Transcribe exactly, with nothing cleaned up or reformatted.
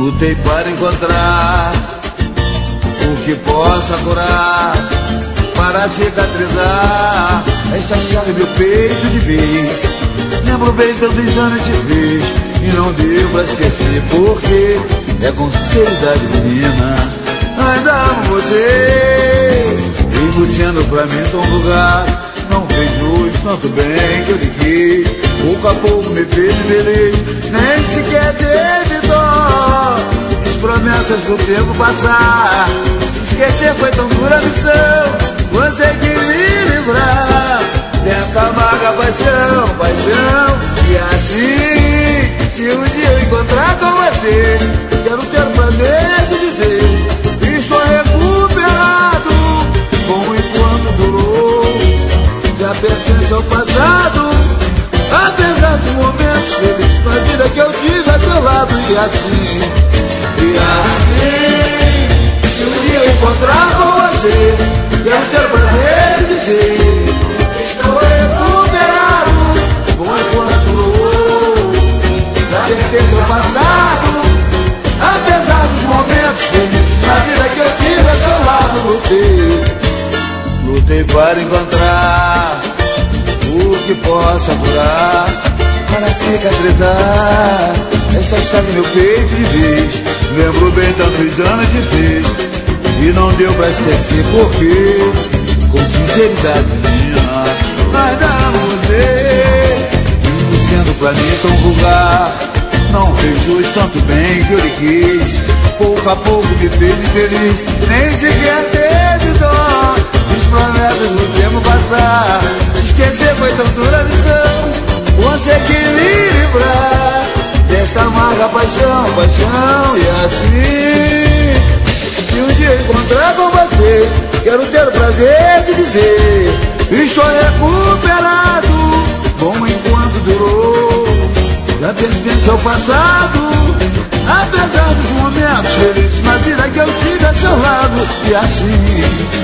Lutei para encontrar o que possa curar, para cicatrizar esta chave meu peito de vez. Lembro bem tantos anos de vez e não deu pra esquecer, porque é com sinceridade, menina, ainda amo você. E você pra mim tão vulgar, não fez luz tanto bem que eu lhe quis. Pouco a pouco me fez feliz, nem sequer teve dó. Fiz promessas do tempo passar, esquecer foi tão dura a missão. Consegui me livrar dessa amarga paixão, paixão. E assim, se um dia eu encontrar com você, quero ter o prazer de dizer: estou recuperado, bom enquanto durou, já pertence ao passado. Apesar dos momentos felizes na vida que eu tive a seu lado. E assim, e assim, se um dia eu encontrar com você, quero ter o prazer de dizer: estou recuperado, bom enquanto durou, já pertence ao passado. Apesar dos momentos felizes na vida que eu tive a seu lado. Lutei, lutei para encontrar o que possa curar, para cicatrizar essa chave meu peito de vez. Lembro bem tantos anos de vez e não deu pra esquecer, porque com sinceridade minha ainda amo você. E sendo pra mim tão vulgar, não fez jus tanto bem que eu lhe quis. Pouco a pouco me fez feliz, nem sequer teve dó. Fiz promessas no tempo passar, esquecer foi tão dura a missão. Consegui me livrar desta amarga paixão, paixão. E assim, se um dia encontrar com você, quero ter o prazer de dizer: estou recuperado, bom enquanto durou, já pertence ao passado. Apesar dos momentos felizes na vida que eu tive a seu lado. E assim,